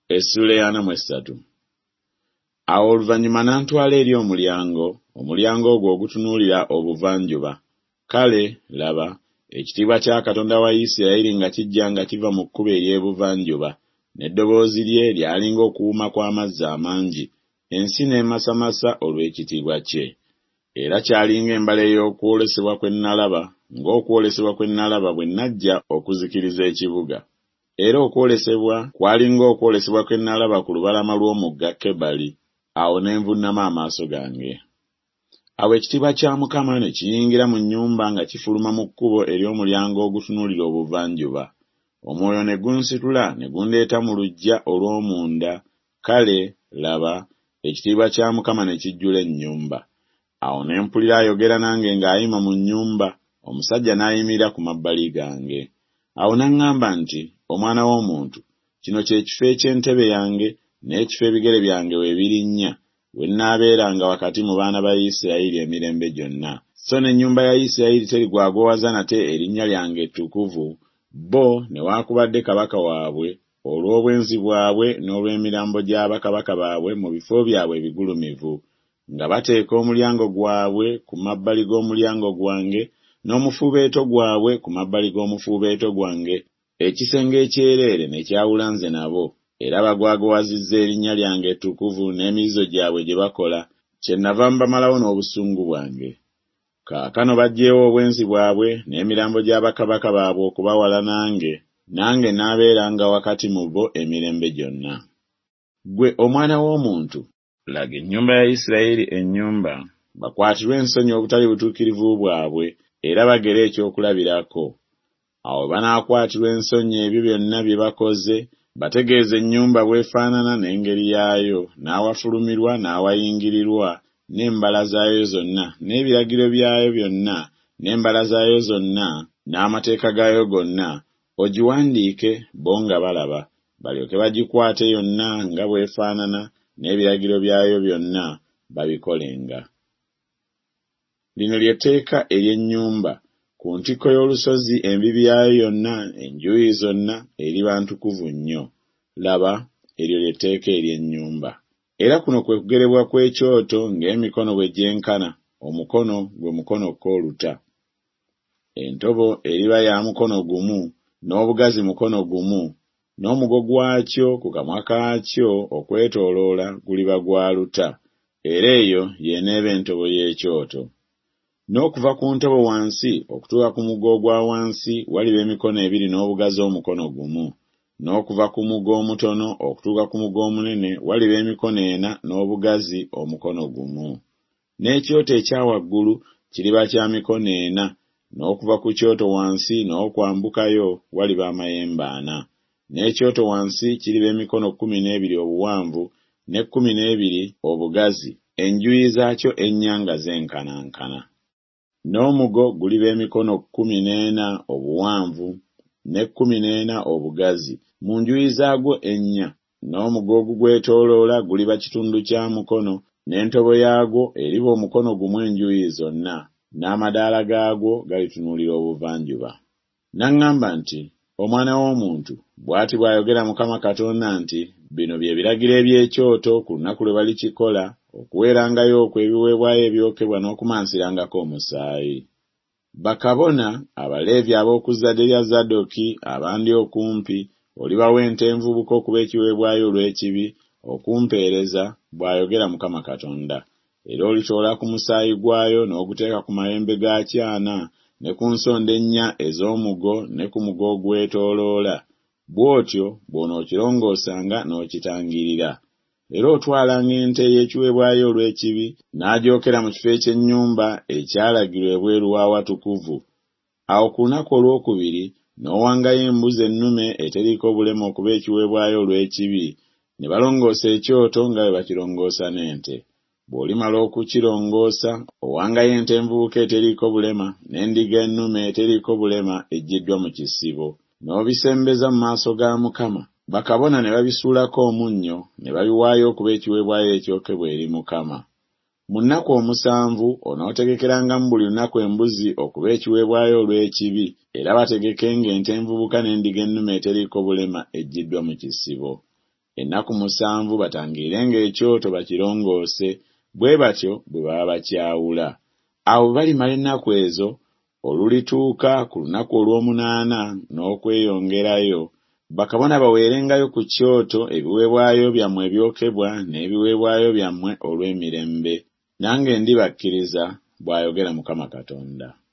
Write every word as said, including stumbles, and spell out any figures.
Essula ya ana mu esatu. Awo oluvannyuma n'antwala eri omulyango, omulyango ogwo ogutunuulira obuvanjuba. Kale, laba, ekitiibwa kya Katonda wa Isirayiri nga kijja nga kiva mu kkubo ery'ebuvanjuba, n'eddoboozi lye lyalinga okuwuuma kw'amazzi amangi, ensi n'emasamasa olw'ekitiibwa kye. Era kyalinga embala ey'okwolesebwa kwe nalaba, ng'okwolesebwa kwe nalaba bwe najja okuzikiriza ekibuga. Era okwolesebwa kwalinga okwolesebwa kwe nalaba ku lubalama lw'omugga Kebali. Awo ne nvuunama amaaso gange. Awo ekitiibwa kya Mukama ne kiyingira mu nnyumba nga kifuluma mu kkubo ery'omulyango ogutunuulira obuvanjuba. Omwoyo ne gunsitula ne gundeeta mu luggya olw'omunda. Kale, laba, ekitiibwa kya Mukama ne kijjula ennyumba. Awo ne mpulira ayogera nange ng'ayima mu nnyumba, omusajja n'ayimirira ku mabbali gange. Awo n'aŋŋamba nti, omwana w'omuntu, kino kye kifo eky'entebe yange, n'ekifo ebigere byange we birinnya, we nnaabeeranga wakati mu baana ba Isirayiri emirembe gyonna. So n'ennyumba ya Isirayiri terigwagwawaza nate erinnya lyange ettukuvu, bo newaakubadde kabaka waabwe, olw'obwenzi bwabwe n'olw'emirambo gya bakabaka baabwe mu bifo byabwe ebigulumivu, nga bateeka omulyango gwabwe ku mabbali g'omulyango gwange, n'omufuubeeto gwabwe ku mabbali g'omufuubeeto gwange, ekisenge ekyereere ne kyawula nze nabo, era bagwagwazizza erinnya lyange ettukuvu n'emizizo gyabwe gye bakola, kyennava mbamalawo n'obusungu bwange. Kaakano baggyeewo obwenzi bwabwe n'emirambo gya bakabaka baabwe okubawala nange, nange n'abeeranga wakati mu bo emirembe gyonna. Ggwe omwana w'omuntu, laga ennyumba ya Isirayiri ennyumba, bakwatirwe ensonyi obutali butuukirivu bwabwe, era bagere ekyokulabirako. Awo banaakwatirwa ensonyi ebyo byonna bye bakoze, bategeeze ennyumba bw'efaanana n'engeri yaayo, n'awafulumirwa n'awayingirirwa, n'embala zaayo zonna, n'ebiragiro byayo byonna, n'embala zaayo zonna, n'amateeka gaayo gonna, ogiwandiike bo nga balaba, balyoke bagikwate yonna nga bw'efaanana, n'ebiragiro byayo byonna babikolenga. Lino ly'etteeka ery'ennyumba ku ntikko y'olusozi embibi yayo yonna enjuuyi zonna eriba ntukuvu nnyo. Laba, eryo ly'etteeka ery'ennyumba. Era kuno kwe kugerebwa kw'ekyoto ng'emikono bwe gyenkana, omukono gwe mukono k'oluta. Entobo eriba ya mukono gumu, n'obugazi mukono gumu, n'omugo gwakyo ku kamwa kaakyo okwetooloola guliba gwa luta. Era eyo y'eneeba entobo y'ekyoto. N'okuva ku ntobo wansi okutuuka ku mugo ogwa wansi waliba emikono ebiri n'obugazi omukono gumu. N'okuva ku mugo omutono okutuuka ku mugo omunene waliba emikono ena n'obugazi omukono gumu. N'ekyoto ekya waggulu kiriba kya mikono ena, n'okuva ku kyoto wansi n'okwambukayo waliba amayembe ana. N'ekyoto wansi kiriba emikono kkumi n'ebiri obuwanvu, ne kkumi n'ebiri obugazi, enjuuyi zaakyo ennya nga zenkanankana. N'omugo guliba emikono kkumi n'ena obuwanvu, ne kkumi n'ena obugazi, mu njuuyi zaagwo ennya. N'omugo ogugwetooloola guliba kitundu kya mukono, n'entobo yaagwo eriba omukono gumu enjuuyi zonna, n'amadaala gaagwo galitunuulira obuvanjuba. N'aŋŋamba nti, omwana w'omuntu, bw'ati bw'ayogera Mukama Katonda nti, bino bye biragiro eby'ekyoto ku lunaku lwe balikikola, okuweerangayo okwebiweebwayo ebyokebwa n'okumansirangako omusaayi. Bakabona, Abaleevi ab'oku zzadde lya Zadooki abandi okumpi, olibawa ente envubuka okuba ekiweebwayo olw'ekibi, okumpeereza, bw'ayogera Mukama Katonda. Era olitoola ku musaayi gwayo n'oguteeka ku mayembe ga kyana, ne ku nsonda ennya ez'omugo ne ku mugo ogwetooloola. Bw'otyo bw'onookirongoosanga n'okitangirira. Era otwalanga ente ey'ekiweebwayo olw'ekibi, n'agyokera mu kifo eky'ennyumba ekyalagirwa ebweru w'awatukuvu. Awo ku lunaku olwokubiri n'owangayo embuzi ennume eteriiko bulema okuba ekiweebwayo olw'ekibi, ne balongoosa ekyoto nga bwe bakirongoosa n'ente. Bw'olimala okukirongoosa, owangayo ente envubuka eteriiko bulema, n'endiga ennume eteriiko bulema eggiddwa mu kisibo, n'obisembeza mu maaso ga Mukama. Bakabona ne babisuulako omunnyo, ne babiwaayo okuba ekiweebwayo ekyokebwa eri Mukama. Mu nnaku omusanvu onootegekerangamu buli lunaku embuzi okuba ekiweebwayo olw'ekibi, era bategekenga ente envubuka n'endiga ennume eteriiko bulema eggiddwa mu kisibo. ennaku musanvu batangirenga ekyoto bakirongoose, bwe batyo bwe baba bakyawula. Awo balimala ennaku ezo, olulituuka ku lunaku olw'omunaana n'okweyongerayo, bakabona baweerengayo ku kyoto ebiweebwayo byammwe ebyokebwa n'ebiweebwayo byammwe olw'emirembe. Nange ndibakkiriza, bw'ayogera Mukama Katonda.